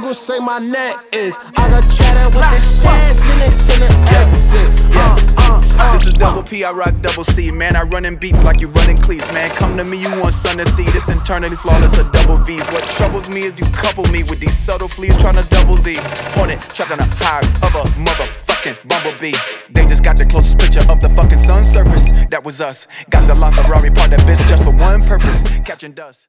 gon' say my neck is. I got chatted with the shades in it to the exit. This is double P, I rock double C. Man, I run in beats like you running cleats. Man, come to me, you want sun to see. This internally flawless, a double V's. What troubles me is you couple me with these subtle fleas trying to double the hornet, trapped on a high of a motherfucking bumblebee. They just got the closest picture of the fucking sun's surface. That was us. Got the LaFerrari part that bitch just for one purpose, catching dust.